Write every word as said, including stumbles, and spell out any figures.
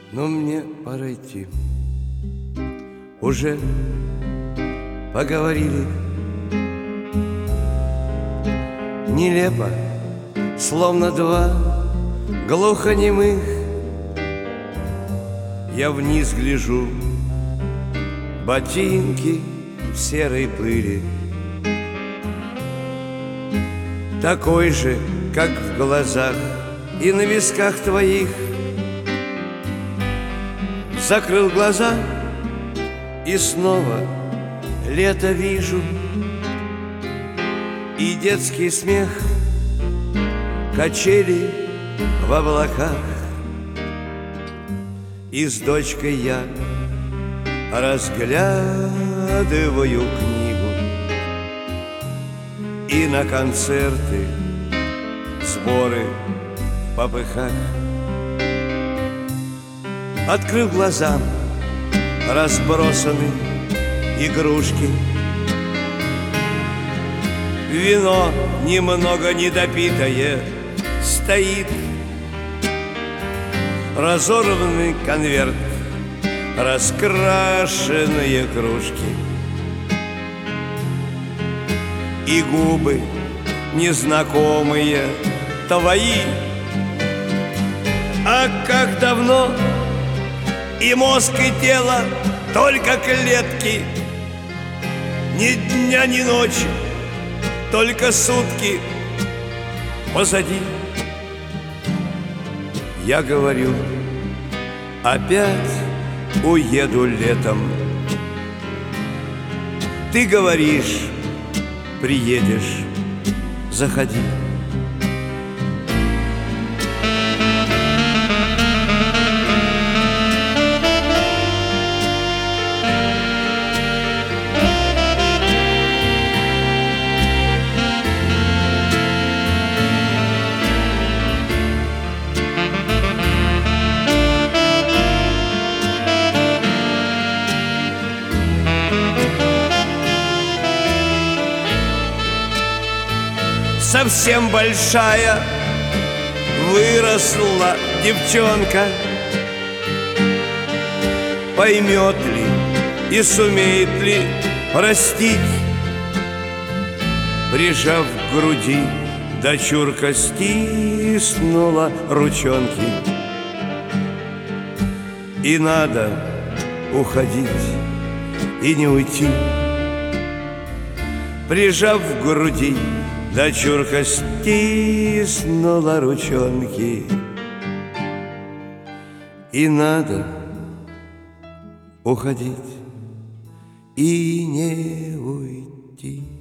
Но мне пора идти. Уже поговорили. Нелепо, словно два глухонемых. Я вниз гляжу, ботинки в серой пыли, такой же, как в глазах и на висках твоих. Закрыл глаза и снова лето вижу, и детский смех, качели в облаках. И с дочкой я разглядываю книгу, и на концерты сборы в попыхах. Открыв глаза, разбросаны игрушки, вино немного недопитое стоит, разорванный конверт, раскрашенные кружки, и губы незнакомые твои. А как давно и мозг, и тело только клетки, ни дня, ни ночи, только сутки позади. Я говорю, опять уеду летом. Ты говоришь, приедешь, заходи. Совсем большая выросла девчонка, поймет ли и сумеет ли простить? Прижав к груди, дочурка стиснула ручонки. И надо уходить и не уйти. Прижав к груди, дочурка стиснула ручонки. И надо уходить и не уйти.